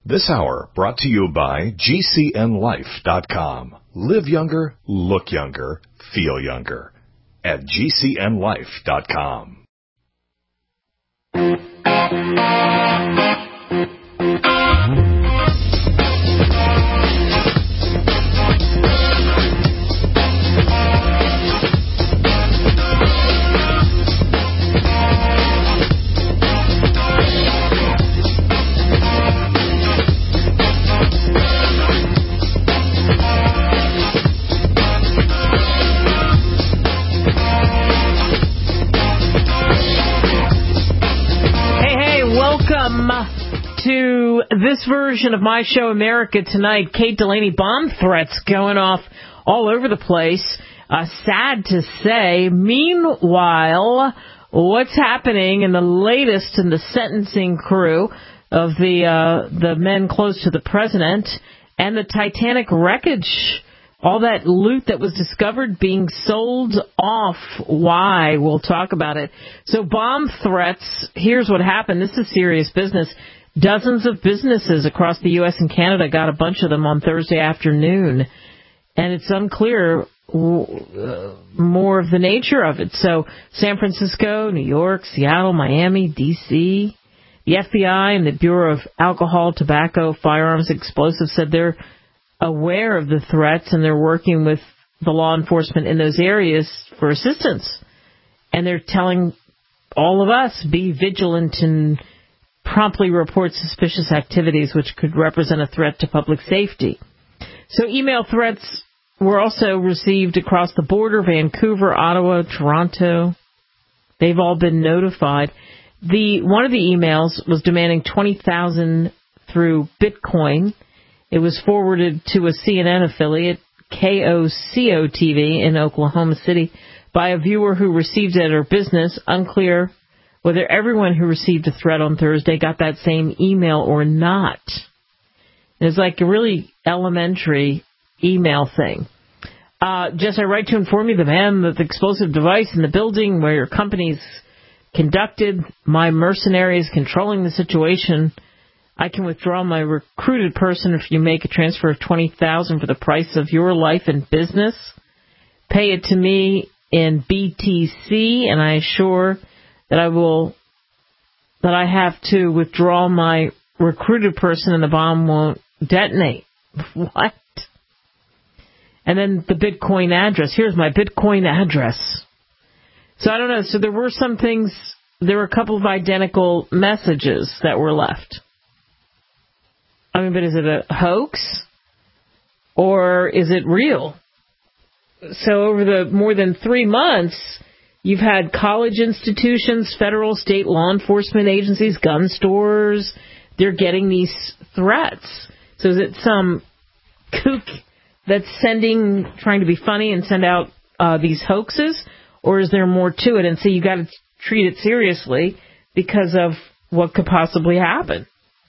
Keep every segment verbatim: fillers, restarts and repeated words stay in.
This hour brought to you by G C N life dot com. Live younger, look younger, feel younger at G C N life dot com. To this version of my show, America Tonight. Kate Delaney, bomb threats going off all over the place. Uh, sad to say. Meanwhile, what's happening in the latest in the sentencing crew of the uh, the men close to the president and the Titanic wreckage, all that loot that was discovered being sold off. Why? We'll talk about it. So bomb threats, here's what happened. This is serious business. Dozens of businesses across the U S and Canada got a bunch of them on Thursday afternoon. And it's unclear uh, more of the nature of it. So San Francisco, New York, Seattle, Miami, D C, the F B I and the Bureau of Alcohol, Tobacco, Firearms, Explosives said they're aware of the threats and they're working with the law enforcement in those areas for assistance. And they're telling all of us, be vigilant and promptly report suspicious activities which could represent a threat to public safety. So email threats were also received across the border, Vancouver, Ottawa, Toronto. They've all been notified. The one of the emails was demanding twenty thousand dollars through Bitcoin. It was forwarded to a C N N affiliate, K O C O T V, in Oklahoma City, by a viewer who received it at her business. Unclear whether everyone who received a threat on Thursday got that same email or not. It's like a really elementary email thing. Uh, just I write to inform you the man with the explosive device in the building where your company's conducted. My mercenary is controlling the situation. I can withdraw my recruited person if you make a transfer of twenty thousand dollars for the price of your life and business. Pay it to me in B T C, and I assure that I will, that I have to withdraw my recruited person and the bomb won't detonate. What? And then the Bitcoin address. Here's my Bitcoin address. So I don't know. So there were some things, there were a couple of identical messages that were left. I mean, but is it a hoax? Or is it real? So over the more than three months, you've had college institutions, federal, state law enforcement agencies, gun stores. They're getting these threats. So is it some kook that's sending, trying to be funny and send out uh, these hoaxes? Or is there more to it? And so you got to treat it seriously because of what could possibly happen.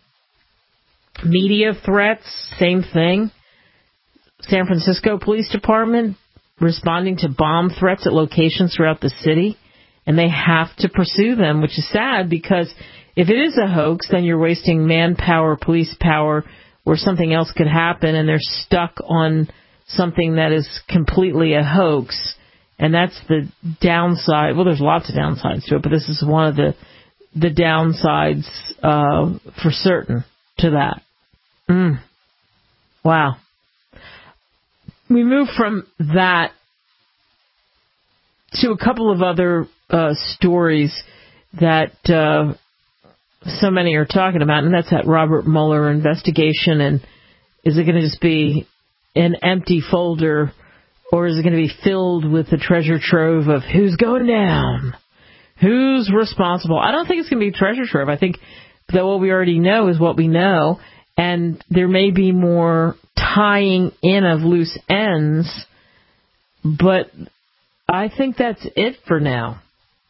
Media threats, same thing. San Francisco Police Department responding to bomb threats at locations throughout the city, and they have to pursue them, which is sad because if it is a hoax, then you're wasting manpower, police power, where something else could happen, and they're stuck on something that is completely a hoax, and that's the downside. Well, there's lots of downsides to it, but this is one of the the downsides uh, for certain to that. Mm. Wow. We move from that to a couple of other uh, stories that uh, so many are talking about, and that's that Robert Mueller investigation. And is it going to just be an empty folder, or is it going to be filled with the treasure trove of who's going down, who's responsible? I don't think it's going to be a treasure trove. I think that what we already know is what we know, and there may be more tying in of loose ends, but I think that's it for now.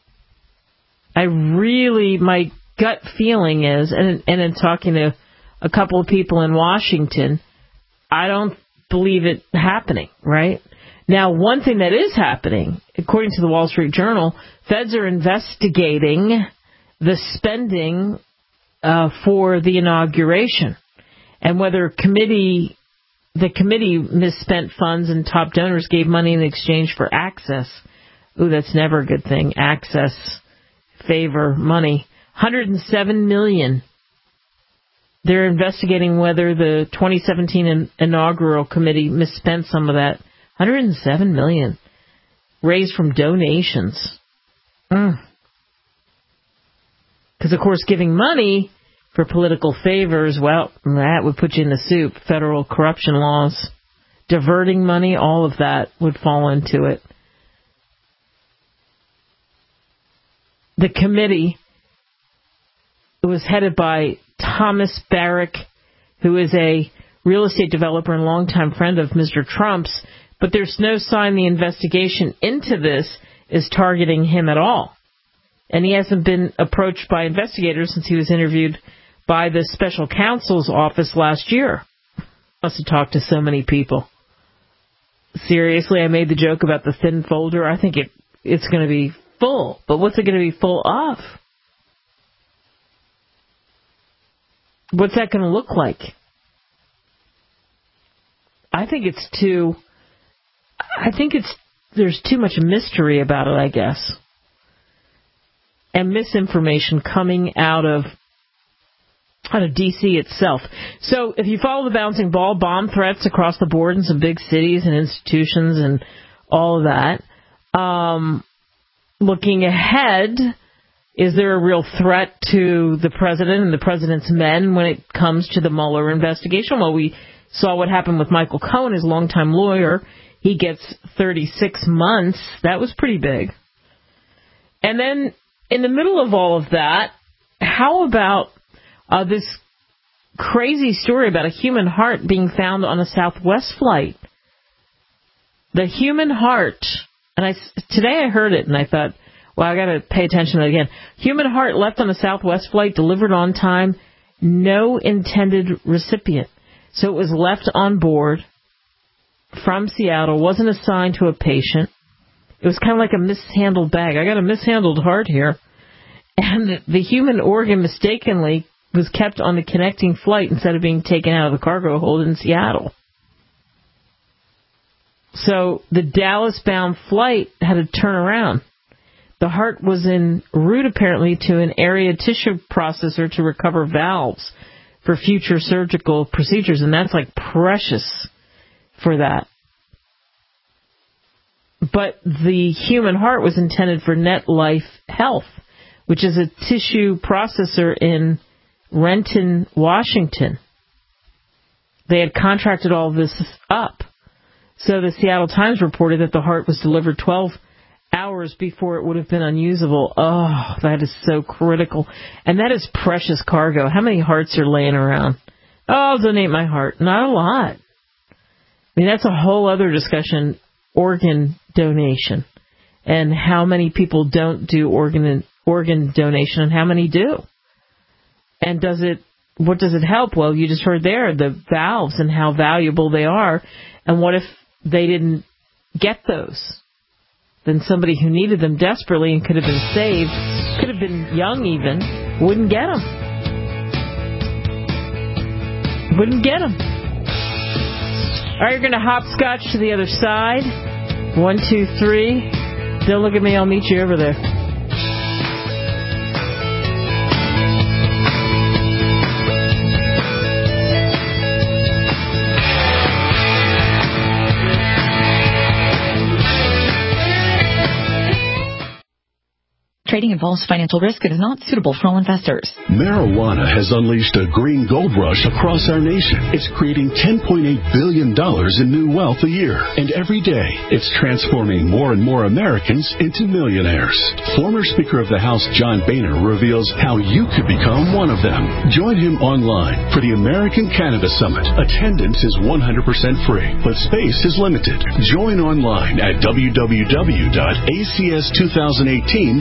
I really, my gut feeling is, and, and in talking to a couple of people in Washington, I don't believe it happening, right? Now, one thing that is happening, according to the Wall Street Journal, feds are investigating the spending uh, for the inauguration. and whether committee the committee misspent funds and top donors gave money in exchange for access. Ooh, that's never a good thing. Access, favor, money. one hundred seven million dollars. They're investigating whether the twenty seventeen in- inaugural committee misspent some of that. one hundred seven million dollars raised from donations. Because, mm. of course, giving money for political favors, well, that would put you in the soup. Federal corruption laws, diverting money, all of that would fall into it. The committee was headed by Thomas Barrack, who is a real estate developer and longtime friend of Mister Trump's, but there's no sign the investigation into this is targeting him at all. And he hasn't been approached by investigators since he was interviewed by the special counsel's office last year. Must have talked to so many people. Seriously, I made the joke about the thin folder. I think it it's going to be full. But what's it going to be full of? What's that going to look like? I think it's too... I think it's there's too much mystery about it, I guess. And misinformation coming out of out of D C itself. So if you follow the bouncing ball, bomb threats across the board in some big cities and institutions and all of that. Um, looking ahead, is there a real threat to the president and the president's men when it comes to the Mueller investigation? Well, we saw what happened with Michael Cohen, his longtime lawyer. He gets thirty-six months. That was pretty big. And then in the middle of all of that, how about uh, this crazy story about a human heart being found on a Southwest flight? The human heart, and I, today I heard it and I thought, well, I got to pay attention to it again. Human heart left on a Southwest flight, delivered on time, no intended recipient. So it was left on board from Seattle, wasn't assigned to a patient. It was kind of like a mishandled bag. I got a mishandled heart here. And the human organ mistakenly was kept on the connecting flight instead of being taken out of the cargo hold in Seattle. So the Dallas-bound flight had to turn around. The heart was en route, apparently, to an area tissue processor to recover valves for future surgical procedures, and that's like precious for that. But the human heart was intended for NetLife Health, which is a tissue processor in Renton, Washington. They had contracted all this up. So the Seattle Times reported that the heart was delivered twelve hours before it would have been unusable. Oh, that is so critical. And that is precious cargo. How many hearts are laying around? Oh, I'll donate my heart. Not a lot. I mean, that's a whole other discussion, organ donation, and how many people don't do organ organ donation and how many do. And does it, what does it help? Well, you just heard there, the valves and how valuable they are. And what if they didn't get those? Then somebody who needed them desperately and could have been saved, could have been young even, wouldn't get them. Wouldn't get them. All right, you're going to hopscotch to the other side. One, two, three. Don't look at me. I'll meet you over there. Trading involves financial risk and is not suitable for all investors. Marijuana has unleashed a green gold rush across our nation. It's creating ten point eight billion dollars in new wealth a year. And every day, it's transforming more and more Americans into millionaires. Former Speaker of the House John Boehner reveals how you could become one of them. Join him online for the American Cannabis Summit. Attendance is one hundred percent free, but space is limited. Join online at w w w dot a c s two thousand eighteen dot com.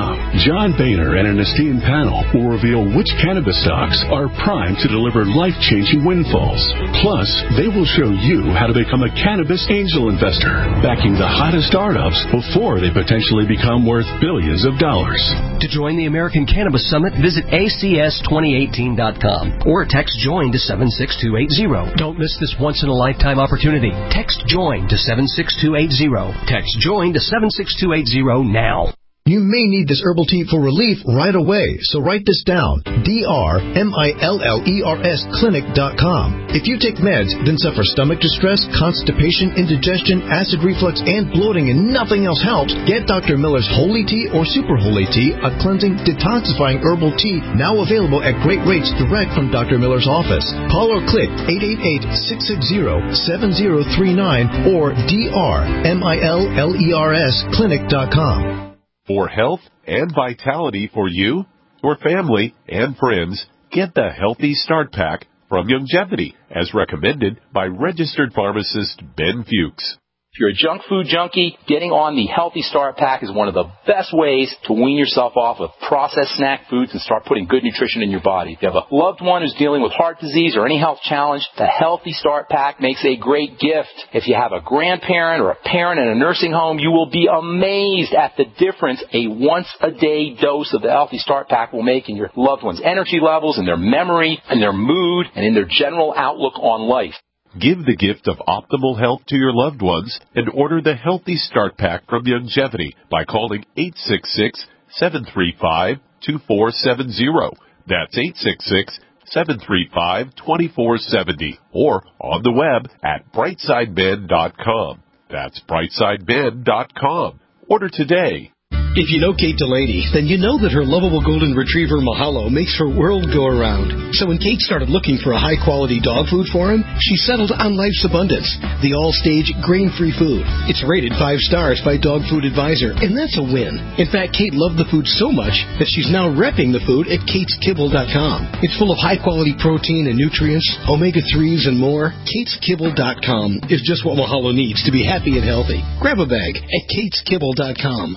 com. John Boehner and an esteemed panel will reveal which cannabis stocks are primed to deliver life-changing windfalls. Plus, they will show you how to become a cannabis angel investor, backing the hottest startups before they potentially become worth billions of dollars. To join the American Cannabis Summit, visit A C S twenty eighteen dot com or text JOIN to seven six two eight zero. Don't miss this once-in-a-lifetime opportunity. Text JOIN to seven six two eight zero. Text JOIN to seven six two eight zero now. You may need this herbal tea for relief right away, so write this down. D R M I L L E R S clinic dot com. If you take meds, then suffer stomach distress, constipation, indigestion, acid reflux, and bloating, and nothing else helps, get Doctor Miller's Holy Tea or Super Holy Tea, a cleansing, detoxifying herbal tea now available at great rates direct from Doctor Miller's office. Call or click eight eight eight, six six zero, seven zero three nine or D R M I L L E R S clinic dot com. For health and vitality for you, your family, and friends, get the Healthy Start Pack from Youngevity, as recommended by registered pharmacist Ben Fuchs. If you're a junk food junkie, getting on the Healthy Start Pack is one of the best ways to wean yourself off of processed snack foods and start putting good nutrition in your body. If you have a loved one who's dealing with heart disease or any health challenge, the Healthy Start Pack makes a great gift. If you have a grandparent or a parent in a nursing home, you will be amazed at the difference a once-a-day dose of the Healthy Start Pack will make in your loved one's energy levels, in their memory, in their mood, and in their general outlook on life. Give the gift of optimal health to your loved ones and order the Healthy Start Pack from Youngevity by calling eight six six, seven three five, two four seven zero. That's eight six six, seven three five, two four seven zero or on the web at brightside ben dot com. That's brightside ben dot com. Order today. If you know Kate Delaney, then you know that her lovable golden retriever Mahalo makes her world go around. So when Kate started looking for a high-quality dog food for him, she settled on Life's Abundance, the all-stage grain-free food. It's rated five stars by Dog Food Advisor, and that's a win. In fact, Kate loved the food so much that she's now repping the food at kates kibble dot com. It's full of high-quality protein and nutrients, omega threes, and more. kates kibble dot com is just what Mahalo needs to be happy and healthy. Grab a bag at kates kibble dot com.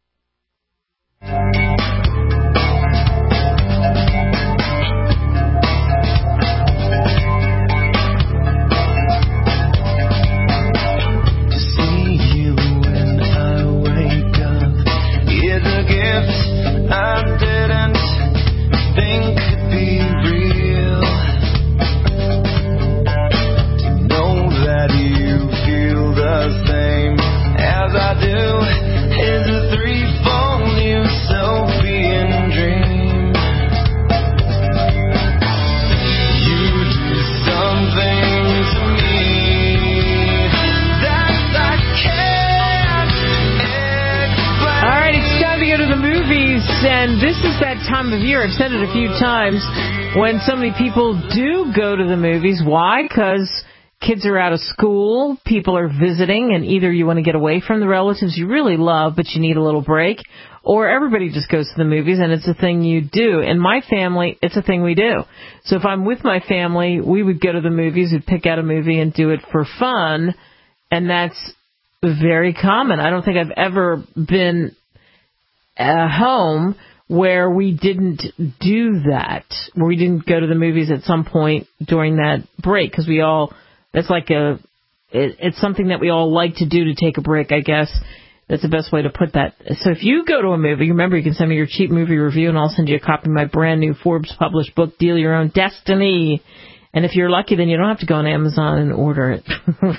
And this is that time of year, I've said it a few times, when so many people do go to the movies. Why? Because kids are out of school, people are visiting, and either you want to get away from the relatives you really love, but you need a little break, or everybody just goes to the movies, and it's a thing you do. In my family, it's a thing we do. So if I'm with my family, we would go to the movies, we'd pick out a movie and do it for fun, and that's very common. I don't think I've ever been a home where we didn't do that, where we didn't go to the movies at some point during that break, because we all, that's like a, it, it's something that we all like to do to take a break, I guess. That's the best way to put that. So if you go to a movie, remember you can send me your cheap movie review, and I'll send you a copy of my brand new Forbes published book, Deal Your Own Destiny. And if you're lucky, then you don't have to go on Amazon and order it.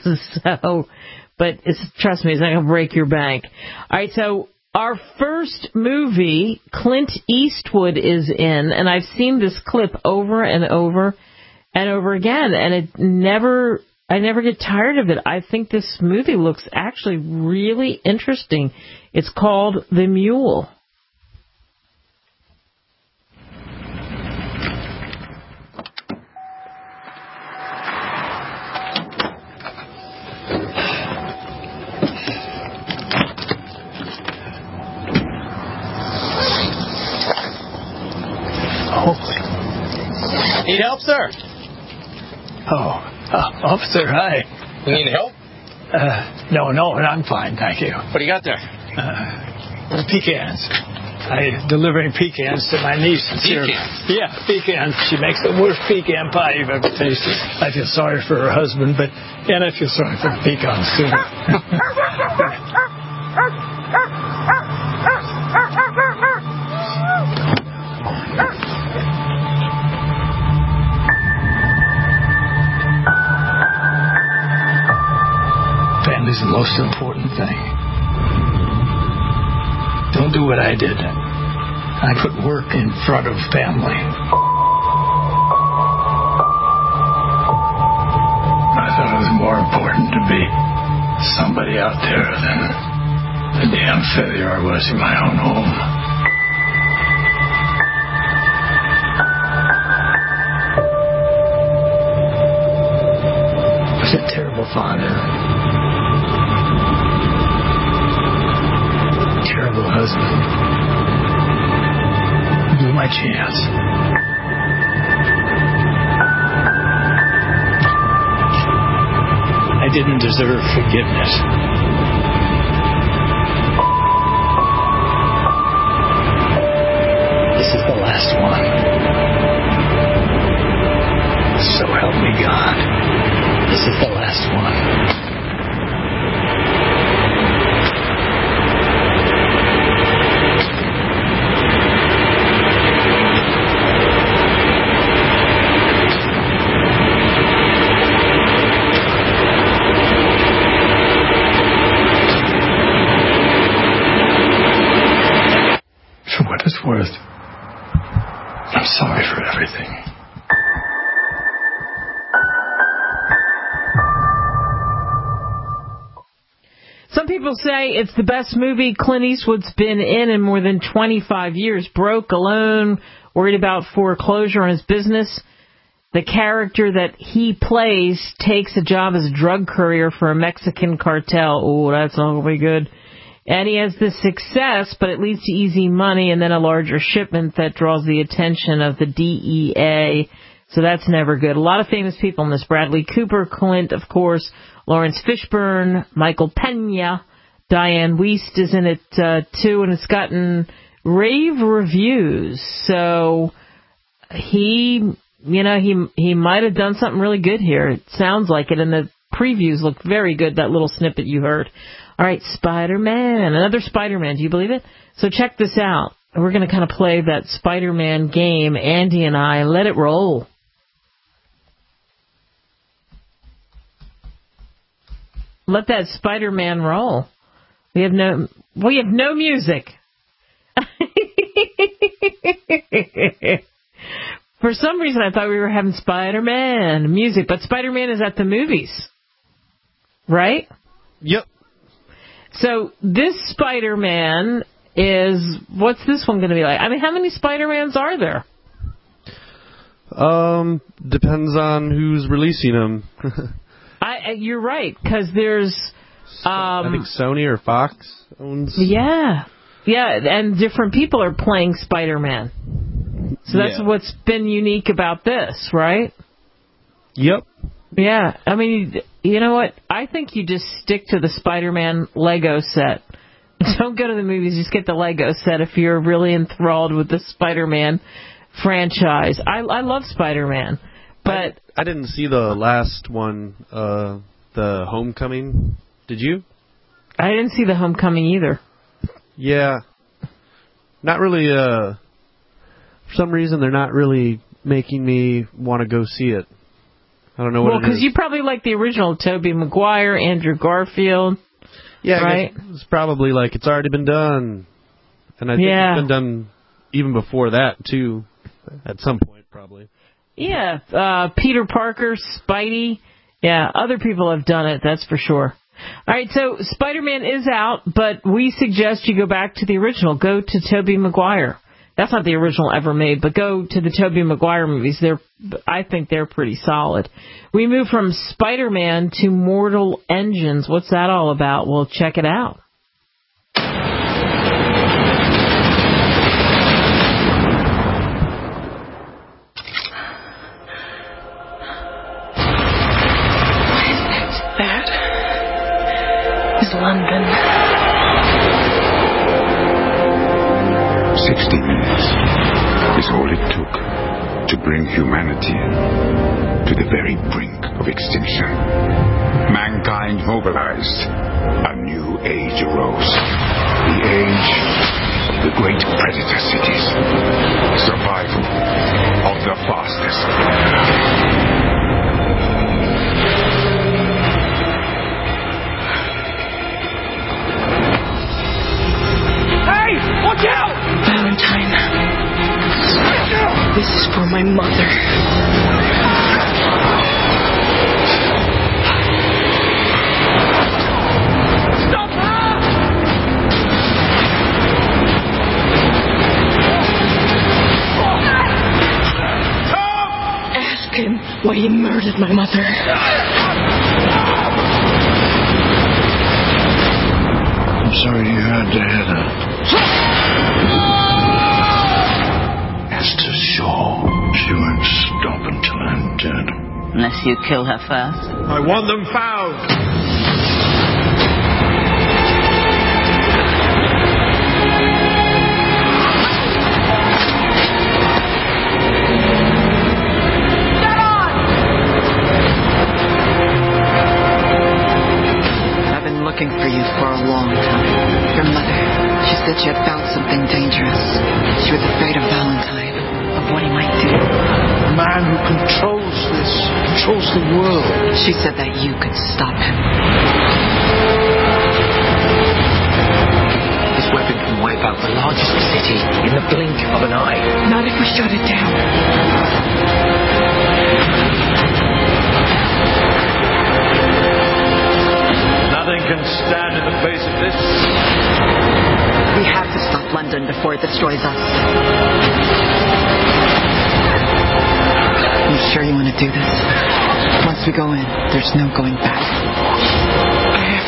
So, but it's, trust me, it's not going to break your bank. All right, so our first movie, Clint Eastwood is in, and I've seen this clip over and over and over again, and it never, I never get tired of it. I think this movie looks actually really interesting. It's called The Mule. Need help, sir? Oh, uh, officer, hi. You need help? Uh, no, no, I'm fine, thank you. What do you got there? Uh, pecans. I delivering pecans to my niece. Pecans? Yeah, pecans. She makes the worst pecan pie you've ever tasted. I feel sorry for her husband, but and I feel sorry for the pecans too. Family's the most important thing. Don't do what I did. I put work in front of family. I thought it was more important to be somebody out there than the damn failure I was in my own home. I was a terrible father. Terrible husband. Blew my chance. I didn't deserve forgiveness. This is the last one. So help me God. This is the last one. Worth. I'm sorry for everything. Some people say it's the best movie Clint Eastwood's been in in more than twenty-five years. Broke, alone, worried about foreclosure on his business. The character that he plays takes a job as a drug courier for a Mexican cartel. Oh, that's not going to be good. And he has this success, but it leads to easy money and then a larger shipment that draws the attention of the D E A. So that's never good. A lot of famous people in this. Bradley Cooper, Clint, of course, Lawrence Fishburne, Michael Pena, Diane Wiest is in it uh, too, and it's gotten rave reviews. So he, you know, he he might have done something really good here. It sounds like it, and the previews look very good, that little snippet you heard. All right, Spider-Man, another Spider-Man. Do you believe it? So check this out. We're going to kind of play that Spider-Man game, Andy and I. Let it roll. Let that Spider-Man roll. We have no, we have no music. For some reason, I thought we were having Spider-Man music, but Spider-Man is at the movies, right? Yep. So this Spider-Man is, what's this one going to be like? I mean, how many Spider-Mans are there? Um, depends on who's releasing them. I, you're right, because there's... Um, I think Sony or Fox owns... Yeah. Yeah, and different people are playing Spider-Man. So that's yeah. what's been unique about this, right? Yep. Yeah, I mean, you know what? I think you just stick to the Spider-Man Lego set. Don't go to the movies, just get the Lego set if you're really enthralled with the Spider-Man franchise. I, I love Spider-Man, but... I, I didn't see the last one, uh, the Homecoming. Did you? I didn't see the Homecoming either. Yeah. Not really, uh... For some reason, they're not really making me want to go see it. I don't know what well, it is. Well, because you probably like the original Tobey Maguire, Andrew Garfield. Yeah, right? I guess it's probably like it's already been done. And I think yeah. it's been done even before that, too, at some point, probably. Yeah, uh, Peter Parker, Spidey. Yeah, other people have done it, that's for sure. All right, so Spider-Man is out, but we suggest you go back to the original. Go to Tobey Maguire. That's not the original ever made, but go to the Tobey Maguire movies. They're, I think they're pretty solid. We move from Spider-Man to Mortal Engines. What's that all about? Well, check it out. What is that? That is London. is all it took to bring humanity to the very brink of extinction. Mankind mobilized. A new age arose. The age of the great predator cities. Survival of the fastest. Hey! Watch out! Valentine. This is for my mother. Stop her! Ask him why he murdered my mother. I'm sorry you had to hear that. Esther Shaw. She won't stop until I'm dead. Unless you kill her first. I want them found! I've been looking for you for a long time. Your mother, she said she had found something dangerous. She was afraid of Valentine, of what he might do. The man who controls this, controls the world. She said that you could stop him. This weapon can wipe out the largest city in the blink of an eye. Not if we shut it down. Nothing can stand in the face of this. We have to stop London before it destroys us. You sure you want to do this? Once we go in, there's no going back. I have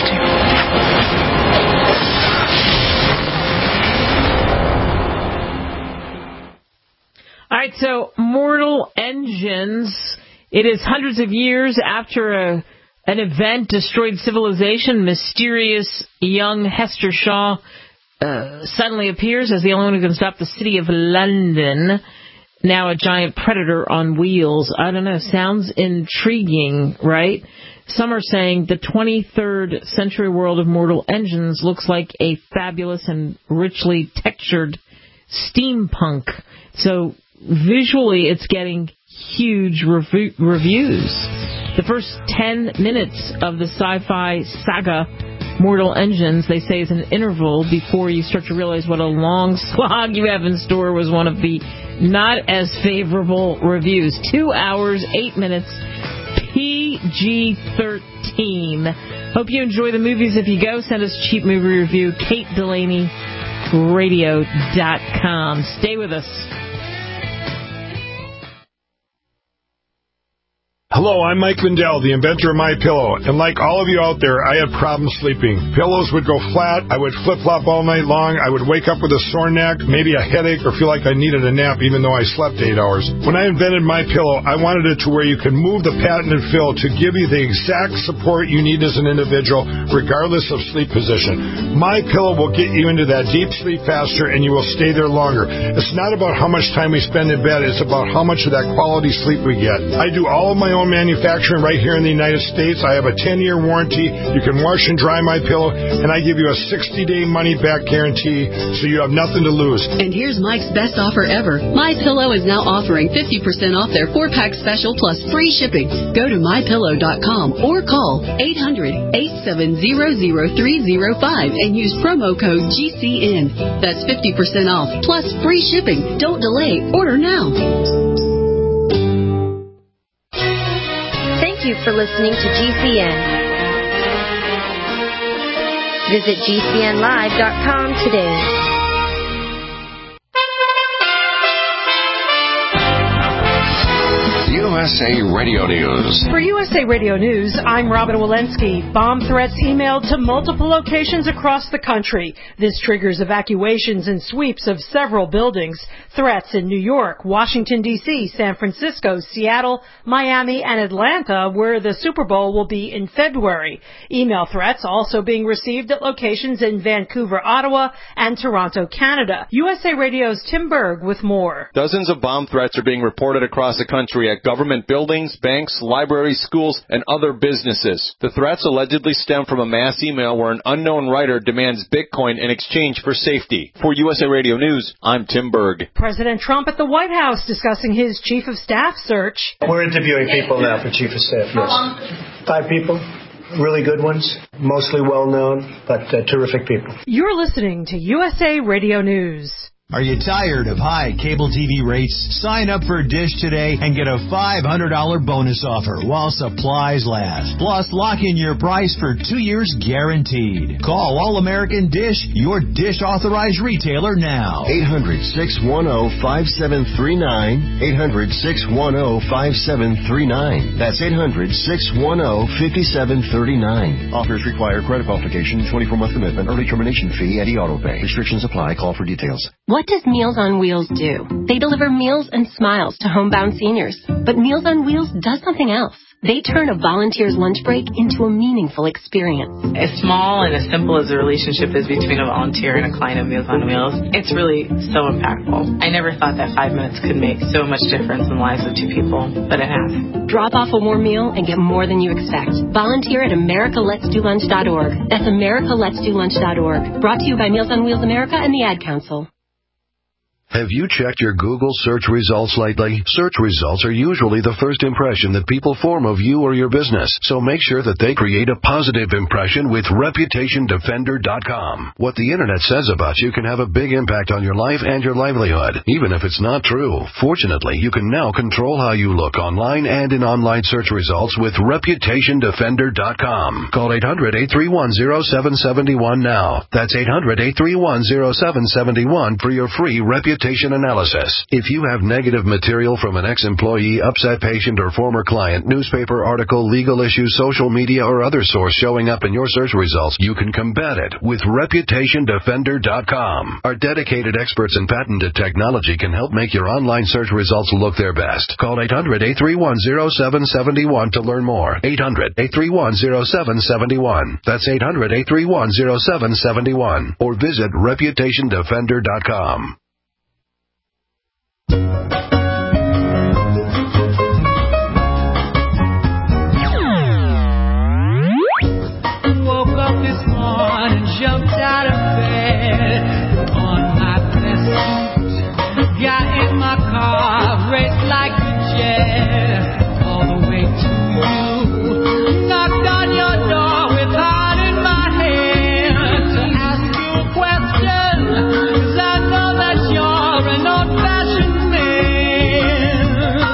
to. All right, so Mortal Engines. It is hundreds of years after a, an event destroyed civilization. Mysterious young Hester Shaw uh, suddenly appears as the only one who can stop the city of London. Now a giant predator on wheels. I don't know. Sounds intriguing, right? Some are saying the twenty-third century world of Mortal Engines looks like a fabulous and richly textured steampunk. So visually it's getting huge rev- reviews. The first ten minutes of the sci-fi saga Mortal Engines, they say, is an interval before you start to realize what a long slog you have in store, was one of the not as favorable reviews. Two hours, eight minutes, P G thirteen. Hope you enjoy the movies. If you go, send us a cheap movie review, Kate Delaney Radio dot com. Stay with us. Hello, I'm Mike Lindell, the inventor of MyPillow, and like all of you out there, I had problems sleeping. Pillows would go flat, I would flip-flop all night long, I would wake up with a sore neck, maybe a headache, or feel like I needed a nap even though I slept eight hours. When I invented MyPillow, I wanted it to where you can move the patented fill to give you the exact support you need as an individual, regardless of sleep position. MyPillow will get you into that deep sleep faster, and you will stay there longer. It's not about how much time we spend in bed, it's about how much of that quality sleep we get. I do all of my own manufacturing right here in the United States. I have a ten-year warranty. You can wash and dry my pillow, and I give you a sixty-day money-back guarantee, so you have nothing to lose. And here's Mike's best offer ever. MyPillow is now offering fifty percent off their four-pack special plus free shipping. Go to my pillow dot com or call eight hundred, eight seven zero, zero three zero five and use promo code G C N. That's fifty percent off plus free shipping. Don't delay. Order now. Thank you for listening to G C N. Visit G C N live dot com today. U S A Radio News. For U S A Radio News, I'm Robin Walensky. Bomb threats emailed to multiple locations across the country. This triggers evacuations and sweeps of several buildings. Threats in New York, Washington, D C, San Francisco, Seattle, Miami, and Atlanta, where the Super Bowl will be in February. Email threats also being received at locations in Vancouver, Ottawa, and Toronto, Canada. U S A Radio's Tim Berg with more. Dozens of bomb threats are being reported across the country at government buildings, banks, libraries, schools, and other businesses. The threats allegedly stem from a mass email where an unknown writer demands Bitcoin in exchange for safety. For U S A Radio News, I'm Tim Berg. President Trump at the White House discussing his chief of staff search. We're interviewing people now for chief of staff, yes. Five people. Really good ones, mostly well-known, but uh, terrific people. You're listening to U S A Radio News. Are you tired of high cable T V rates? Sign up for Dish today and get a five hundred dollars bonus offer while supplies last. Plus, lock in your price for two years guaranteed. Call All-American Dish, your Dish authorized retailer now. eight hundred, six one zero, five seven three nine. eight hundred, six one zero, five seven three nine. That's eight hundred, six one zero, five seven three nine. Offers require credit qualification, twenty-four month commitment, early termination fee, and e-auto pay. Restrictions apply. Call for details. What does Meals on Wheels do? They deliver meals and smiles to homebound seniors. But Meals on Wheels does something else. They turn a volunteer's lunch break into a meaningful experience. As small and as simple as the relationship is between a volunteer and a client of Meals on Wheels, it's really so impactful. I never thought that five minutes could make so much difference in the lives of two people, but it has. Drop off a warm meal and get more than you expect. Volunteer at america lets do lunch dot org. That's america lets do lunch dot org. Brought to you by Meals on Wheels America and the Ad Council. Have you checked your Google search results lately? Search results are usually the first impression that people form of you or your business, so make sure that they create a positive impression with reputation defender dot com. What the Internet says about you can have a big impact on your life and your livelihood, even if it's not true. Fortunately, you can now control how you look online and in online search results with reputation defender dot com. Call eight hundred, eight three one, zero seven seven one now. That's eight hundred, eight three one, zero seven seven one for your free reputation analysis. If you have negative material from an ex-employee, upset patient, or former client, newspaper article, legal issue, social media, or other source showing up in your search results, you can combat it with reputation defender dot com. Our dedicated experts in patented technology can help make your online search results look their best. Call eight hundred, eight three one, zero seven seven one to learn more. eight hundred, eight three one, zero seven seven one. That's eight hundred, eight three one, zero seven seven one. Or visit reputation defender dot com. Woke up this morning, jumped out of bed, on my best suit, got in my car, raced like a jet, all the way to you, knocked on your door with heart in my hand, to ask you a question, 'cause I know that you're an old-fashioned man.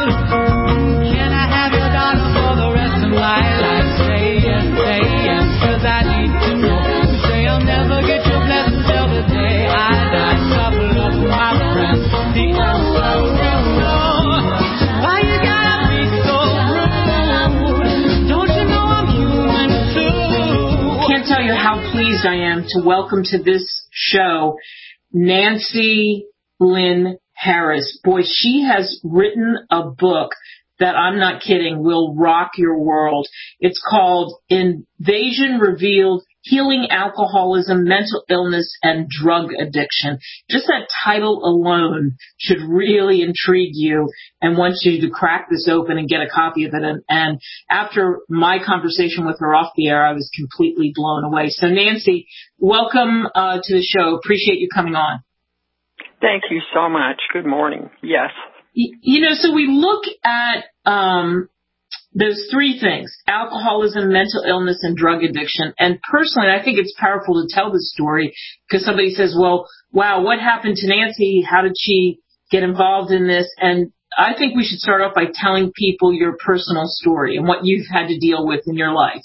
Can I have your daughter for the rest of my life? Say yes, say yes, 'cause I need to know. You say I'll never get your blessing till the day I die. Couple of my friends, the oh, oh, oh, oh. Why you gotta be so rude? Don't you know I'm human too? Can't tell you how pleased I am to welcome to this show Nancy Lynn Harris. Boy, she has written a book that, I'm not kidding, will rock your world. It's called Invasion Revealed: Healing Alcoholism, Mental Illness, and Drug Addiction. Just that title alone should really intrigue you and want you to crack this open and get a copy of it. And, and after my conversation with her off the air, I was completely blown away. So, Nancy, welcome uh, to the show. Appreciate you coming on. Thank you so much. Good morning. Yes. You know, so we look at um, those three things: alcoholism, mental illness, and drug addiction. And personally, I think it's powerful to tell this story because somebody says, well, wow, what happened to Nancy? How did she get involved in this? And I think we should start off by telling people your personal story and what you've had to deal with in your life.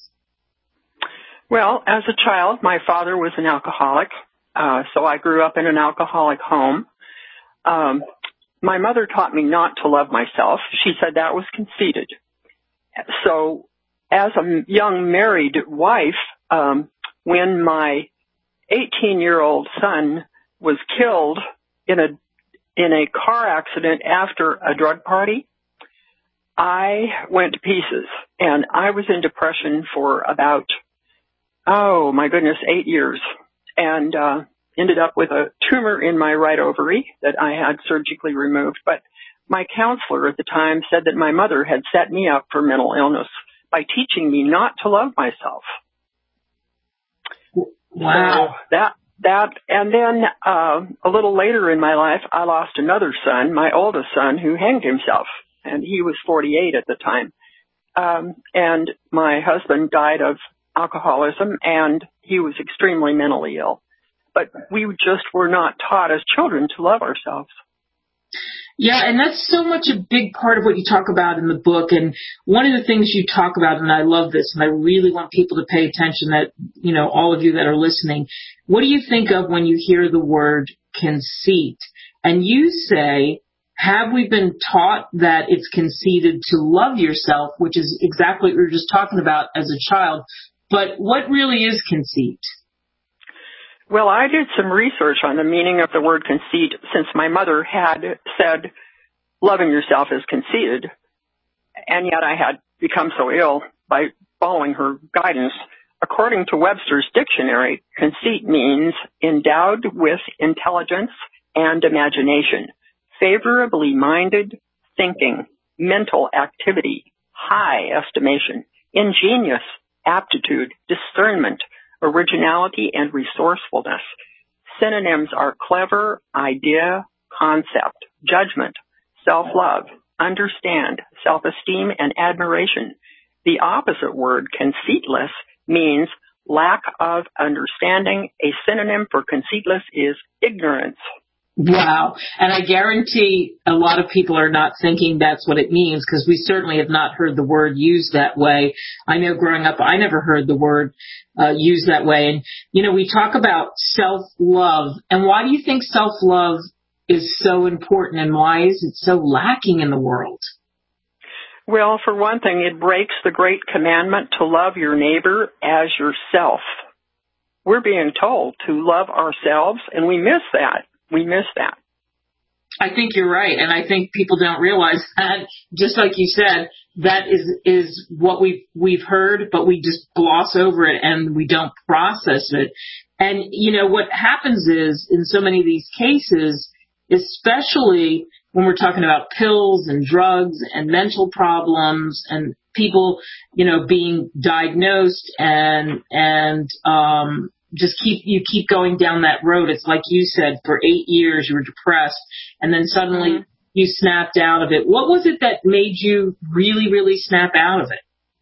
Well, as a child, my father was an alcoholic, uh, so I grew up in an alcoholic home. Um, my mother taught me not to love myself. She said that was conceited. So as a young married wife, um, when my eighteen-year-old son was killed in a in a car accident after a drug party, I went to pieces, and I was in depression for about, oh, my goodness, eight years, and uh, ended up with a tumor in my right ovary that I had surgically removed. But my counselor at the time said that my mother had set me up for mental illness by teaching me not to love myself. Wow. So that, that, and then uh, a little later in my life, I lost another son, my oldest son, who hanged himself, and he was forty-eight at the time. Um, and my husband died of alcoholism, and he was extremely mentally ill. But we just were not taught as children to love ourselves. Yeah, and that's so much a big part of what you talk about in the book. And one of the things you talk about, and I love this, and I really want people to pay attention, that, you know, all of you that are listening, what do you think of when you hear the word conceit? And you say, have we been taught that it's conceited to love yourself, which is exactly what we were just talking about as a child. But what really is conceit? Well, I did some research on the meaning of the word conceit, since my mother had said loving yourself is conceited, and yet I had become so ill by following her guidance. According to Webster's dictionary, conceit means endowed with intelligence and imagination, favorably minded thinking, mental activity, high estimation, ingenious aptitude, discernment, originality, and resourcefulness. Synonyms are clever, idea, concept, judgment, self-love, understand, self-esteem, and admiration. The opposite word, conceitless, means lack of understanding. A synonym for conceitless is ignorance. Wow. And I guarantee a lot of people are not thinking that's what it means, because we certainly have not heard the word used that way. I know growing up, I never heard the word uh, used that way. And, you know, we talk about self-love. And why do you think self-love is so important, and why is it so lacking in the world? Well, for one thing, it breaks the great commandment to love your neighbor as yourself. We're being told to love ourselves, and we miss that. We miss that. I think you're right, and I think people don't realize that. Just like you said, that is is what we've we've heard, but we just gloss over it and we don't process it. And you know what happens is, in so many of these cases, especially when we're talking about pills and drugs and mental problems and people, you know, being diagnosed and and um just keep, you keep going down that road. It's like you said, for eight years you were depressed, and then suddenly mm-hmm. you snapped out of it. What was it that made you really, really snap out of it?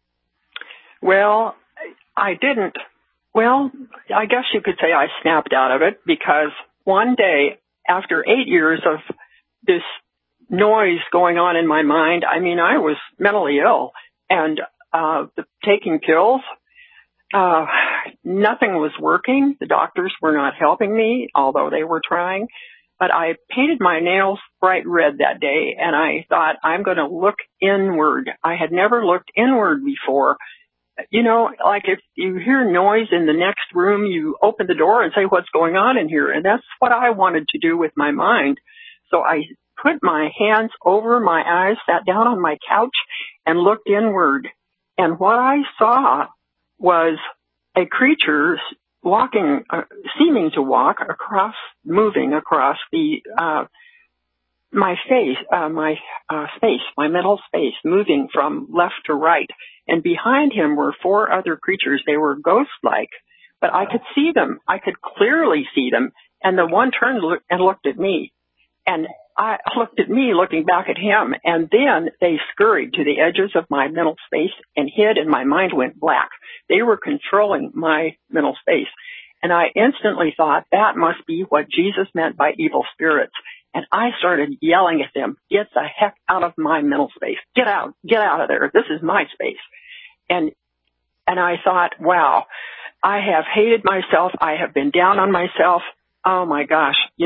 Well, I didn't. Well, I guess you could say I snapped out of it, because one day, after eight years of this noise going on in my mind, I mean, I was mentally ill, and uh, the, taking pills, Uh, nothing was working. The doctors were not helping me, although they were trying. But I painted my nails bright red that day, and I thought, I'm going to look inward. I had never looked inward before. You know, like if you hear noise in the next room, you open the door and say, what's going on in here? And that's what I wanted to do with my mind. So I put my hands over my eyes, sat down on my couch, and looked inward. And what I saw was a creature walking, uh, seeming to walk across, moving across the, uh, my face, uh, my, uh, space, my mental space, moving from left to right. And behind him were four other creatures. They were ghost-like, but I could see them. I could clearly see them. And the one turned and looked at me. And I looked at me looking back at him, and then they scurried to the edges of my mental space and hid, and my mind went black. They were controlling my mental space. And I instantly thought that must be what Jesus meant by evil spirits. And I started yelling at them, get the heck out of my mental space. Get out. Get out of there. This is my space. And and I thought, wow, I have hated myself. I have been down on myself. Oh, my gosh. You know,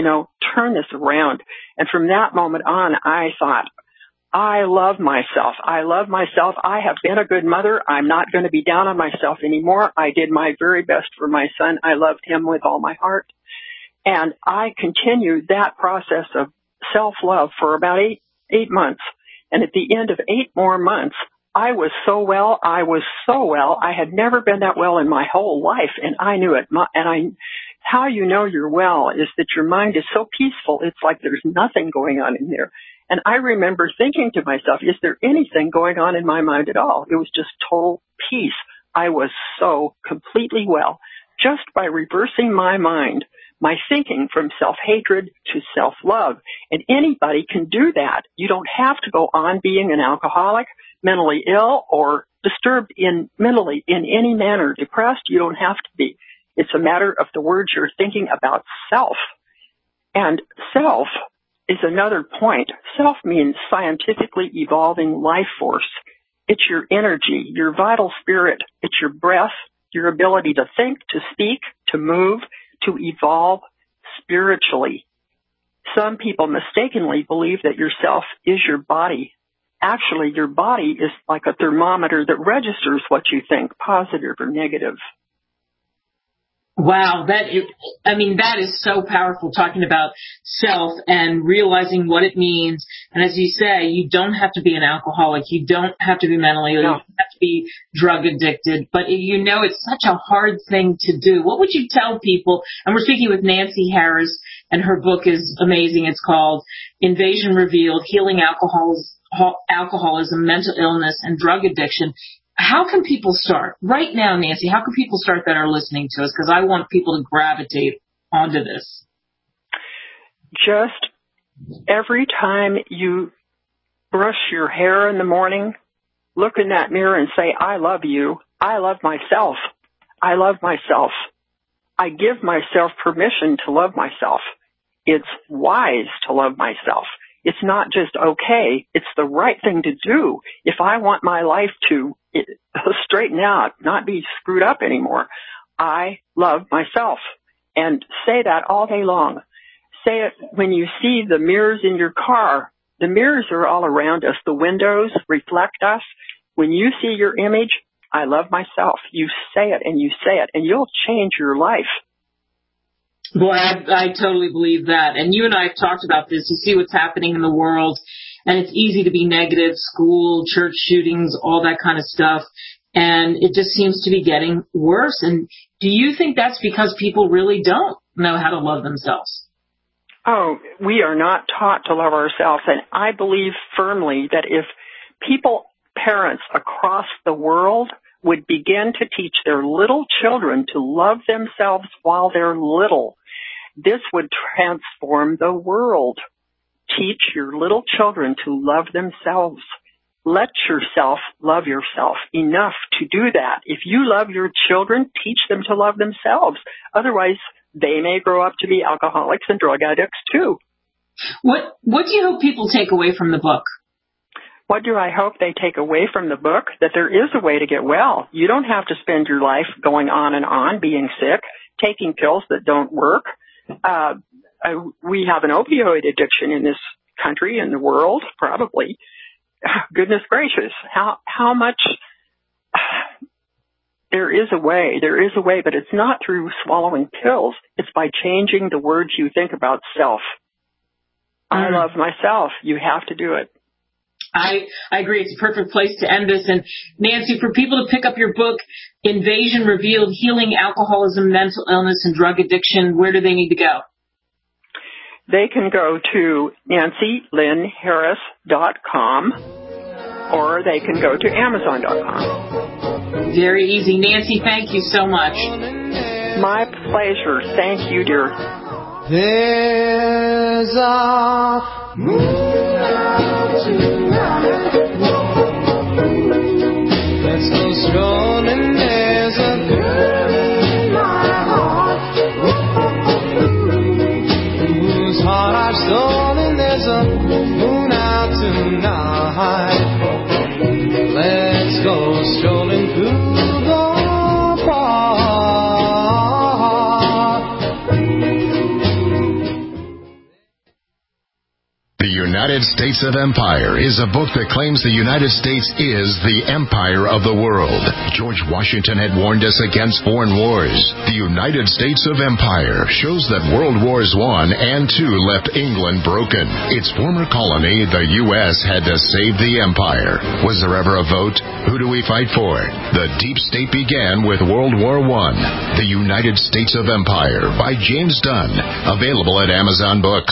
turn this around. And from that moment on, I thought, I love myself. I love myself. I have been a good mother. I'm not going to be down on myself anymore. I did my very best for my son. I loved him with all my heart. And I continued that process of self-love for about eight, eight months. And at the end of eight more months, I was so well. I was so well. I had never been that well in my whole life, and I knew it. My, and I, how you know you're well is that your mind is so peaceful. It's like there's nothing going on in there. And I remember thinking to myself, is there anything going on in my mind at all? It was just total peace. I was so completely well just by reversing my mind, my thinking from self-hatred to self-love. And anybody can do that. You don't have to go on being an alcoholic, mentally ill, or disturbed in mentally in any manner, depressed. You don't have to be. It's a matter of the words you're thinking about self. And self is another point. Self means scientifically evolving life force. It's your energy, your vital spirit. It's your breath, your ability to think, to speak, to move, to evolve spiritually. Some people mistakenly believe that your self is your body. Actually, your body is like a thermometer that registers what you think, positive or negative. Wow, that is, I mean, that is so powerful, talking about self and realizing what it means. And as you say, you don't have to be an alcoholic. You don't have to be mentally ill. No. You don't have to be drug addicted. But you know, it's such a hard thing to do. What would you tell people? And we're speaking with Nancy Harris, and her book is amazing. It's called Invasion Revealed, Healing Alcohols, Alcoholism, Mental Illness, and Drug Addiction. How can people start? Right now, Nancy, how can people start that are listening to us? Because I want people to gravitate onto this. Just every time you brush your hair in the morning, look in that mirror and say, I love you. I love myself. I love myself. I give myself permission to love myself. It's wise to love myself. It's not just okay. It's the right thing to do. If I want my life to straighten out, not be screwed up anymore, I love myself. And say that all day long. Say it when you see the mirrors in your car. The mirrors are all around us. The windows reflect us. When you see your image, I love myself. You say it and you say it, and you'll change your life. Boy, I, I totally believe that. And you and I have talked about this. You see what's happening in the world, and it's easy to be negative, school, church shootings, all that kind of stuff. And it just seems to be getting worse. And do you think that's because people really don't know how to love themselves? Oh, we are not taught to love ourselves. And I believe firmly that if people, parents across the world, would begin to teach their little children to love themselves while they're little, this would transform the world. Teach your little children to love themselves. Let yourself love yourself enough to do that. If you love your children, teach them to love themselves. Otherwise, they may grow up to be alcoholics and drug addicts too. What What do you hope people take away from the book? What do I hope they take away from the book? That there is a way to get well. You don't have to spend your life going on and on, being sick, taking pills that don't work. Uh, I, we have an opioid addiction in this country, in the world, probably. Goodness gracious, how how much... There is a way, there is a way, but it's not through swallowing pills. It's by changing the words you think about self. Mm. I love myself. You have to do it. I, I agree. It's a perfect place to end this. And Nancy, for people to pick up your book, Invasion Revealed, Healing Alcoholism, Mental Illness, and Drug Addiction, where do they need to go? They can go to nancy lynn harris dot com or they can go to amazon dot com. Very easy. Nancy, thank you so much. My pleasure. Thank you, dear. There's a moon out tonight. Let's go strolling. There's a girl in my heart whose heart I've stolen. There's a moon out tonight. Let's go strolling through the park. United States of Empire is a book that claims the United States is the empire of the world. George Washington had warned us against foreign wars. The United States of Empire shows that World Wars One and Two left England broken. Its former colony, the U S, had to save the empire. Was there ever a vote? Who do we fight for? The deep state began with World War One. The United States of Empire by James Dunn. Available at Amazon Books.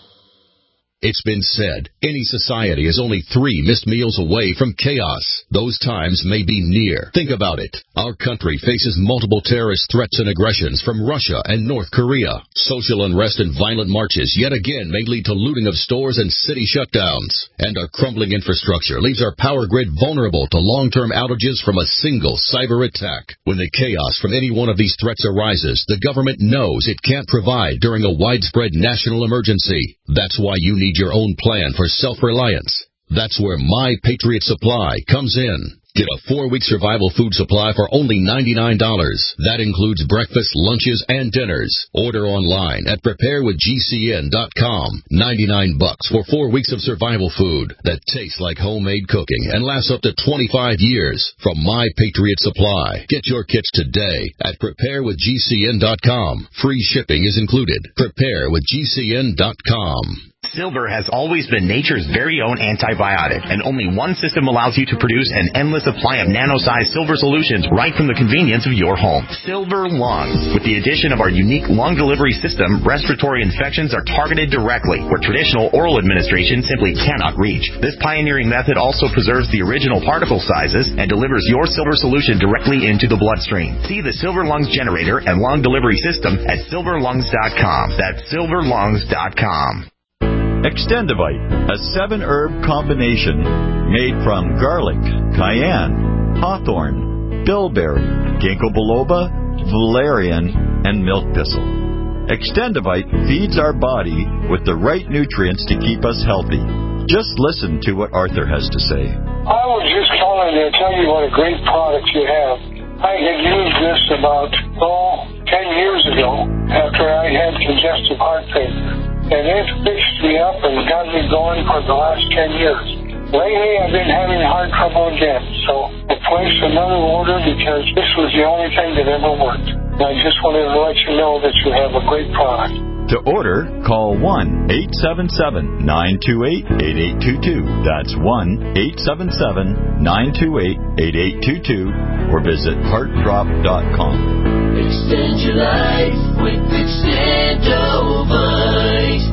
It's been said, any society is only three missed meals away from chaos. Those times may be near. Think about it. Our country faces multiple terrorist threats and aggressions from Russia and North Korea. Social unrest and violent marches yet again may lead to looting of stores and city shutdowns. And our crumbling infrastructure leaves our power grid vulnerable to long-term outages from a single cyber attack. When the chaos from any one of these threats arises, the government knows it can't provide during a widespread national emergency. That's why you need your own plan for self-reliance. That's where My Patriot Supply comes in. Get a four-week survival food supply for only ninety-nine dollars. That includes breakfast, lunches, and dinners. Order online at prepare with G C N dot com. ninety-nine bucks for four weeks of survival food that tastes like homemade cooking and lasts up to twenty-five years from My Patriot Supply. Get your kits today at prepare with G C N dot com. Free shipping is included. prepare with G C N dot com. Silver has always been nature's very own antibiotic, and only one system allows you to produce an endless supply of nano-sized silver solutions right from the convenience of your home. Silver Lungs. With the addition of our unique lung delivery system, respiratory infections are targeted directly, where traditional oral administration simply cannot reach. This pioneering method also preserves the original particle sizes and delivers your silver solution directly into the bloodstream. See the Silver Lungs generator and lung delivery system at silver lungs dot com. That's silver lungs dot com. Extendivite, a seven-herb combination made from garlic, cayenne, hawthorn, bilberry, ginkgo biloba, valerian, and milk thistle. Extendivite feeds our body with the right nutrients to keep us healthy. Just listen to what Arthur has to say. I was just calling to tell you what a great product you have. I had used this about, oh, ten years ago after I had congestive heart failure. And it fixed me up and got me going for the last ten years. Lately, I've been having heart trouble again, so I placed another order because this was the only thing that ever worked. And I just wanted to let you know that you have a great product. To order, call one eight seven seven, nine two eight, eight eight two two. That's one eight seven seven, nine two eight, eight eight two two or visit heart drop dot com. Extend your life with Extendovite.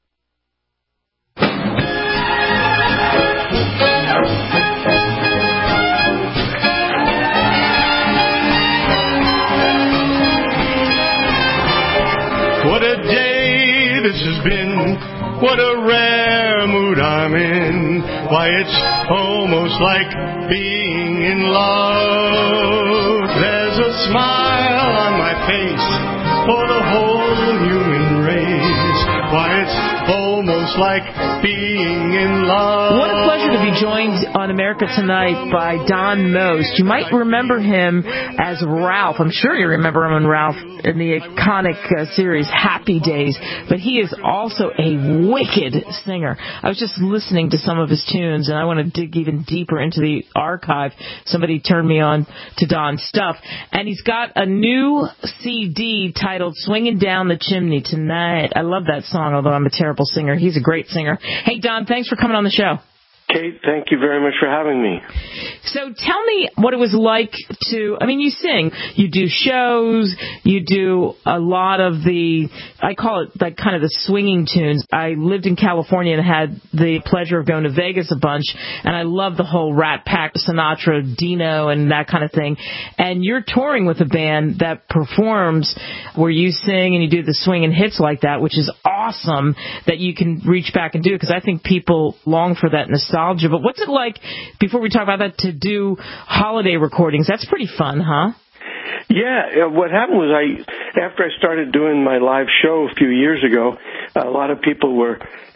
What a day this has been. What a rare mood I'm in. Why, it's almost like being in love. There's a smile on my face for the whole human race. Why, it's almost like being in love. What a pleasure to be joined on America Tonight by Don Most. You might remember him as Ralph. I'm sure you remember him in Ralph in the iconic uh, series Happy Days. But he is also a wicked singer. I was just listening to some of his tunes, and I want to dig even deeper into the archive. Somebody turned me on to Don's stuff. And he's got a new C D titled Swinging Down the Chimney Tonight. I love that song, although I'm a terrible singer. He's a great singer. Hey, Don, thanks for coming on the show. Kate, thank you very much for having me. So tell me what it was like to, I mean, you sing, you do shows, you do a lot of the, I call it like kind of the swinging tunes. I lived in California and had the pleasure of going to Vegas a bunch, and I love the whole Rat Pack, Sinatra, Dino, and that kind of thing. And you're touring with a band that performs where you sing and you do the swinging hits like that, which is awesome that you can reach back and do, because I think people long for that nostalgia. But what's it like, before we talk about that, to do holiday recordings? That's pretty fun, huh? Yeah, what happened was I, after I started doing my live show a few years ago, a lot of people were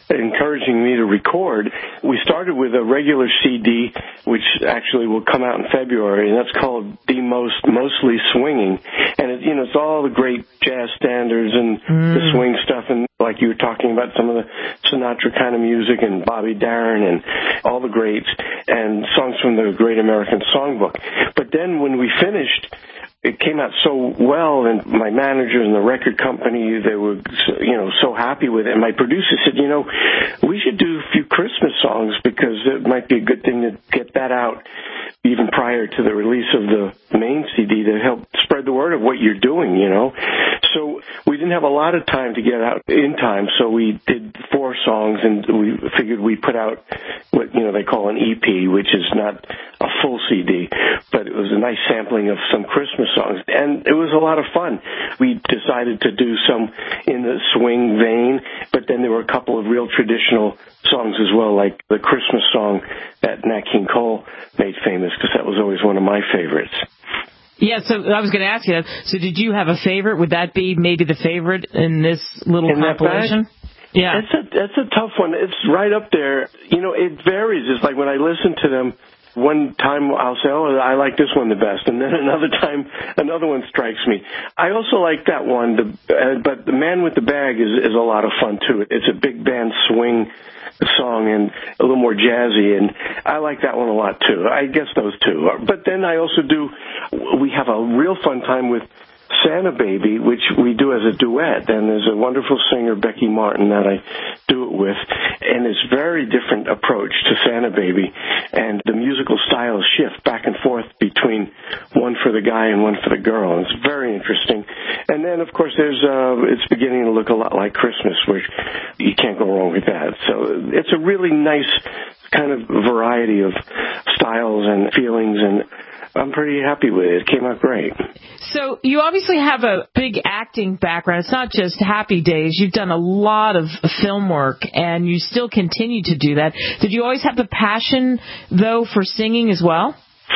encouraging me to record. We started with a regular C D, which actually will come out in February, and that's called The Most Mostly Swinging. And it, you know, it's all the great jazz standards and mm. the swing stuff, and like you were talking about, some of the Sinatra kind of music and Bobby Darin and all the greats, and songs from the Great American Songbook. But then when we finished, it came out so well, and my manager and the record company, they were, you know, so happy with it. And my producer said, you know, we should do a few Christmas songs because it might be a good thing to get that out even prior to the release of the main C D to help spread the word of what you're doing, you know. So we didn't have a lot of time to get out in time, so we did four songs, and we figured we'd put out what, you know, they call an E P, which is not a full C D, but it was a nice sampling of some Christmas songs, and it was a lot of fun. We decided to do some in the swing vein, but then there were a couple of real traditional songs as well, like the Christmas song that Nat King Cole made famous, because that was always one of my favorites. Yeah, so I was going to ask you that. So did you have a favorite? Would that be maybe the favorite in this little in compilation? Yeah. It's a, it's a tough one. It's right up there. You know, it varies. It's like when I listen to them, one time I'll say, oh, I like this one the best, and then another time another one strikes me. I also like that one, the, uh, but The Man with the Bag is, is a lot of fun, too. It's a big band swing song and a little more jazzy, and I like that one a lot, too. I guess those two. But then I also do, we have a real fun time with Santa Baby, which we do as a duet, and there's a wonderful singer, Becky Martin, that I do it with, and it's a very different approach to Santa Baby, and the musical styles shift back and forth between one for the guy and one for the girl, and it's very interesting. And then, of course, there's uh, it's beginning to look a lot like Christmas, which you can't go wrong with that. So it's a really nice kind of variety of styles and feelings, and I'm pretty happy with it. It came out great. So you obviously have a big acting background. It's not just Happy Days. You've done a lot of film work, and you still continue to do that. Did you always have the passion, though, for singing as well?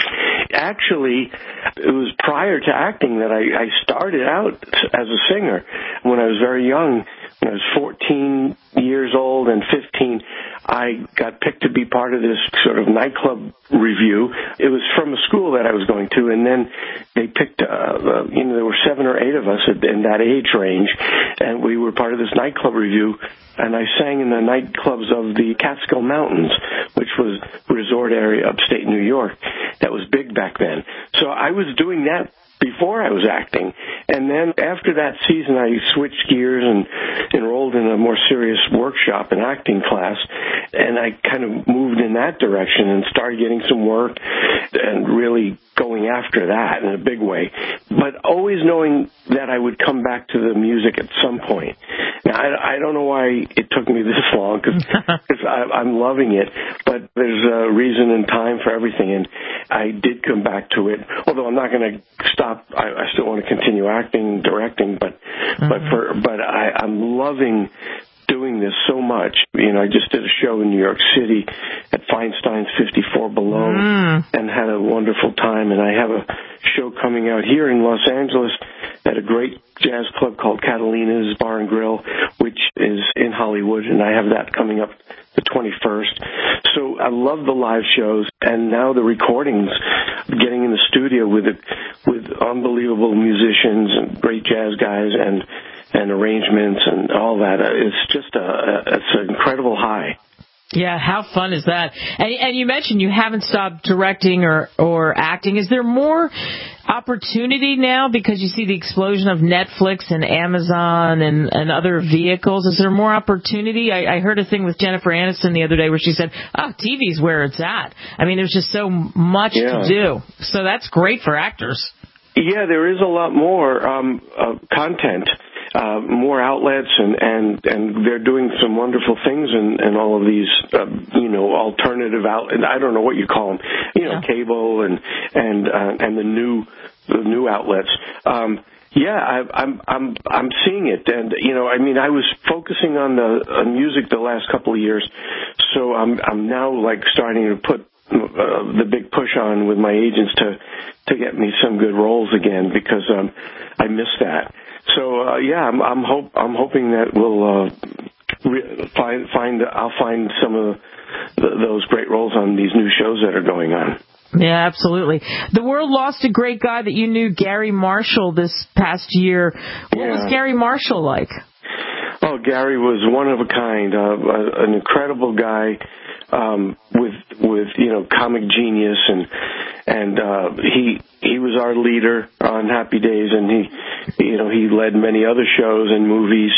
Actually, it was prior to acting that I, I started out as a singer when I was very young. When I was fourteen years old and fifteen, I got picked to be part of this sort of nightclub review. It was from a school that I was going to, and then they picked, uh, uh, you know, there were seven or eight of us in that age range, and we were part of this nightclub review, and I sang in the nightclubs of the Catskill Mountains, which was a resort area upstate New York that was big back then. So I was doing that before I was acting. And then after that season, I switched gears and enrolled in a more serious workshop, an acting class, and I kind of moved in that direction and started getting some work and really going after that in a big way. But always knowing that I would come back to the music at some point. Now, I, I don't know why it took me this long, because I'm loving it, but there's a reason and time for everything, and I did come back to it, although I'm not going to stop. I, I still want to continue acting, directing, but mm-hmm. but for but I, I'm loving doing this so much. You know, I just did a show in New York City at Feinstein's fifty-four Below mm. and had a wonderful time, and I have a show coming out here in Los Angeles at a great jazz club called Catalina's Bar and Grill, which is in Hollywood, and I have that coming up the twenty-first. So I love the live shows, and now the recordings, getting in the studio with it, with unbelievable musicians and great jazz guys and and arrangements and all that. It's just a, it's an incredible high. Yeah, how fun is that? And, and you mentioned you haven't stopped directing or, or acting. Is there more opportunity now because you see the explosion of Netflix and Amazon and, and other vehicles? Is there more opportunity? I, I heard a thing with Jennifer Aniston the other day where she said, oh, T V's where it's at. I mean, there's just so much yeah. to do. So that's great for actors. Yeah, there is a lot more um, uh, content. Uh, more outlets, and, and, and they're doing some wonderful things in, in all of these, uh, you know, alternative outlets. I don't know what you call them, you know, yeah. cable and and uh, and the new the new outlets. Um, yeah, I, I'm I'm I'm seeing it, and you know, I mean, I was focusing on the on music the last couple of years, so I'm I'm now like starting to put uh, the big push on with my agents to to get me some good roles again, because um, I miss that. So uh, yeah, I'm I'm hope I'm hoping that we'll uh, re- find find I'll find some of the, those great roles on these new shows that are going on. Yeah, absolutely. The world lost a great guy that you knew, Gary Marshall, this past year. What yeah. was Gary Marshall like? Oh, Gary was one of a kind, uh, an incredible guy um, with with you know comic genius, and and uh, he he was our leader on Happy Days, and he you know he led many other shows and movies.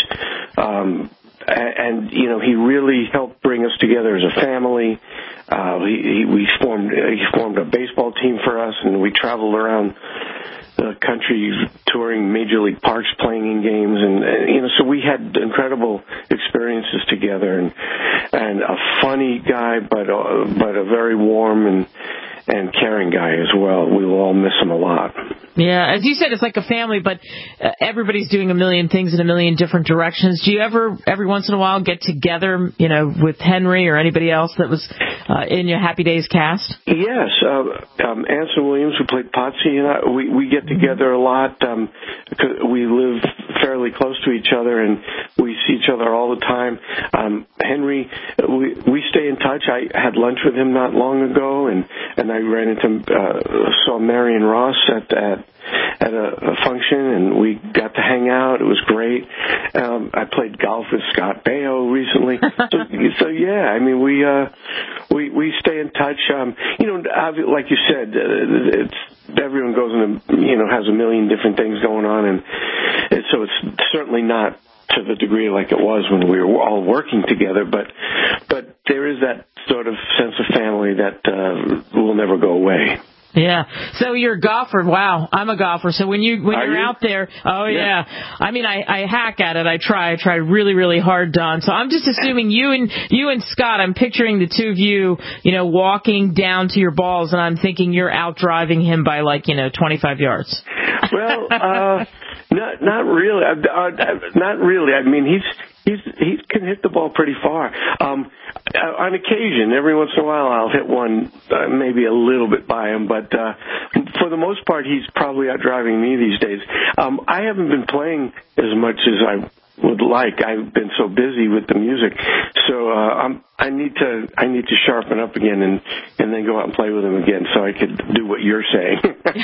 Um, And, you know, he really helped bring us together as a family. Uh, he, he, we formed, he formed a baseball team for us, and we traveled around the country touring major league parks, playing in games, and, and you know, so we had incredible experiences together, and, and a funny guy, but a, but a very warm and, and caring guy as well. We will all miss him a lot. Yeah, as you said, it's like a family, but uh, everybody's doing a million things in a million different directions. Do you ever, every once in a while, get together, you know, with Henry or anybody else that was uh, in your Happy Days cast? Yes, uh, um, Anson Williams, who played Potsy, and I, we, we get together a lot. Um, we live fairly close to each other, and we see each other all the time. Um, Henry, we, we stay in touch. I had lunch with him not long ago, and, and I ran into, uh, saw Marion Ross at, at at a, a function, and we got to hang out. It was great. Um, I played golf with Scott Baio recently. so, so yeah, I mean, we uh, we we stay in touch. Um, you know, like you said, uh, it's everyone goes in a, you know has a million different things going on, and, and so it's certainly not to the degree like it was when we were all working together, but but there is that sort of sense of family that uh, will never go away. Yeah. So you're a golfer. Wow. I'm a golfer. So when you when Are you're you? out there, oh yeah. yeah. I mean, I, I hack at it. I try. I try really, really hard, Don. So I'm just assuming you and you and Scott. I'm picturing the two of you, you know, walking down to your balls, and I'm thinking you're out driving him by like you know twenty-five yards. Well, uh, not not really. Uh, not really. I mean, he's. He's, he can hit the ball pretty far. Um, on occasion, every once in a while, I'll hit one uh, maybe a little bit by him, but uh, for the most part, he's probably out driving me these days. Um, I haven't been playing as much as I would like. I've been so busy with the music, so uh, I'm, I need to I need to sharpen up again and and then go out and play with him again, so I could do what you're saying.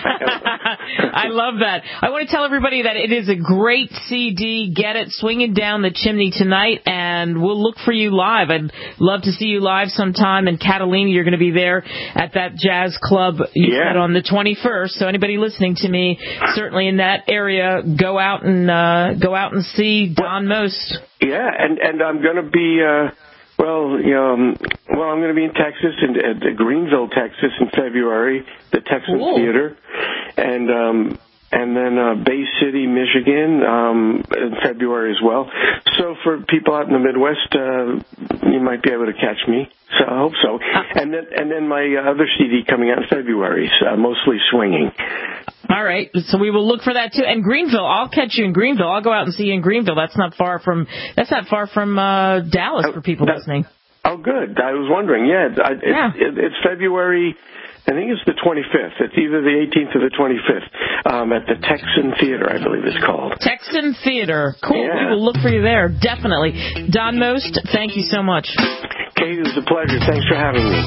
I love that. I want to tell everybody that it is a great C D. Get it, Swinging Down the Chimney tonight, and we'll look for you live. I'd love to see you live sometime. And Catalina, you're going to be there at that jazz club you yeah. said on the twenty-first. So anybody listening to me, certainly in that area, go out and uh, go out and see Don Most. Yeah, and and I'm going to be. Uh Well, um, well, I'm going to be in Texas, in, at Greenville, Texas, in February, the Texan cool. Theater, and um, and then uh, Bay City, Michigan, um, in February as well. So for people out in the Midwest, uh, you might be able to catch me. So I hope so. And then and then my other C D coming out in February, so mostly swinging. All right, so we will look for that too. And Greenville, I'll catch you in Greenville. I'll go out and see you in Greenville. That's not far from that's not far from uh, Dallas for people that, listening. Oh, good. I was wondering. Yeah, it, yeah. It, it's February. I think it's the twenty-fifth. It's either the eighteenth or the twenty-fifth um, at the Texan Theater, I believe it's called. Texan Theater. Cool. Yeah. We will look for you there, definitely. Don Most, thank you so much. Kate, it was a pleasure. Thanks for having me.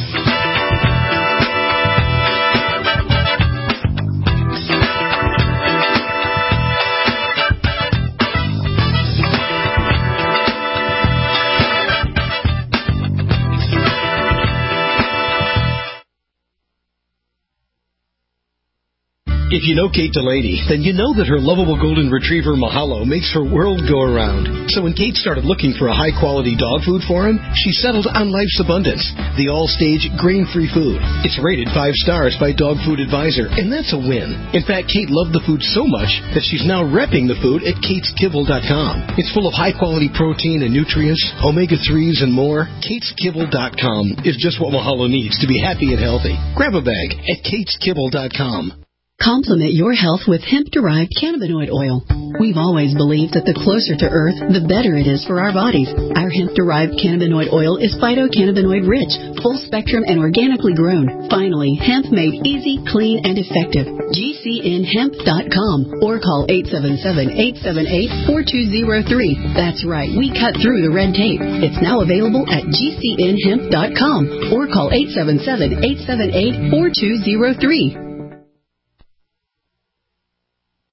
If you know Kate Delaney, then you know that her lovable golden retriever Mahalo makes her world go around. So when Kate started looking for a high-quality dog food for him, she settled on Life's Abundance, the all-stage grain-free food. It's rated five stars by Dog Food Advisor, and that's a win. In fact, Kate loved the food so much that she's now repping the food at kates kibble dot com. It's full of high-quality protein and nutrients, omega threes, and more. kates kibble dot com is just what Mahalo needs to be happy and healthy. Grab a bag at kates kibble dot com. Complement your health with hemp-derived cannabinoid oil. We've always believed that the closer to Earth, the better it is for our bodies. Our hemp-derived cannabinoid oil is phytocannabinoid rich, full spectrum, and organically grown. Finally, hemp made easy, clean, and effective. G C N hemp dot com or call eight seven seven, eight seven eight, four two zero three. That's right, we cut through the red tape. It's now available at G C N hemp dot com or call eight seven seven, eight seven eight, four two zero three.